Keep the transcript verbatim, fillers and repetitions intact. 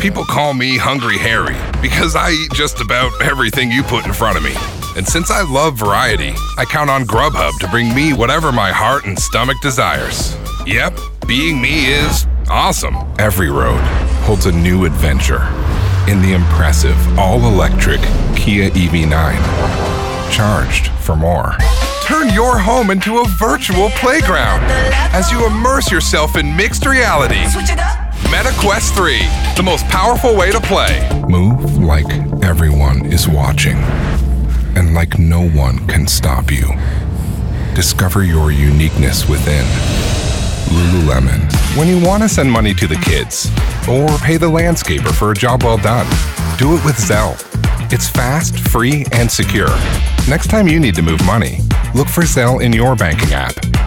People call me Hungry Harry because I eat just about everything you put in front of me. And since I love variety, I count on Grubhub to bring me whatever my heart and stomach desires. Yep, being me is awesome. Every road holds a new adventure in the impressive all-electric Kia E V nine. Charged for more. Turn your home into a virtual playground as you immerse yourself in mixed reality. Meta Quest three, the most powerful way to play. Move like everyone is watching, and like no one can stop you. Discover your uniqueness within. Lululemon. When you want to send money to the kids, or pay the landscaper for a job well done, do it with Zelle. It's fast, free, and secure. Next time you need to move money, look for Zelle in your banking app.